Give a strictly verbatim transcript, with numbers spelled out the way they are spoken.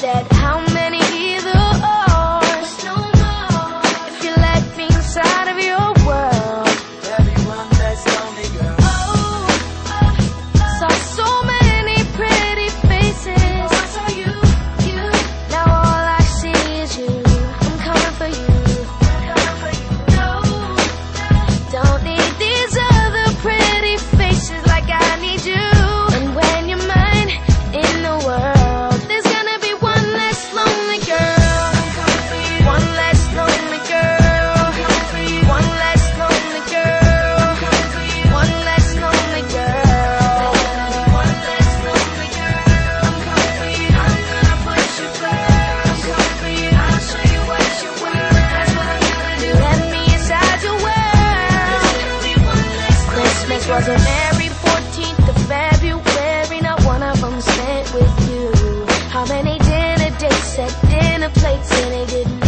said, how many either ors? No more. If you let me inside of your world, everyone that's lonely girl. oh, oh, oh. Saw so many pretty faces. Oh, I saw you, you. Now all I see is you. I'm coming for you. I'm coming for you. No, don't need these other pretty faces like I need you. And when you're mine in the world, there's gonna be one less lonely girl. I'm coming for you. One less lonely girl. I'm coming for you. One less lonely girl. I'm coming for you. One less lonely girl. One less lonely girl. I'm coming for you. I'm gonna push you first. I'm coming for you. I'll show you what you're worth. That's what I'm gonna do. Let me inside your world. There's gonna be one less Christmas lonely was girl. a merry fourteenth of February. Not one of them spent with you. How many dinner dates, set dinner plates, and they didn't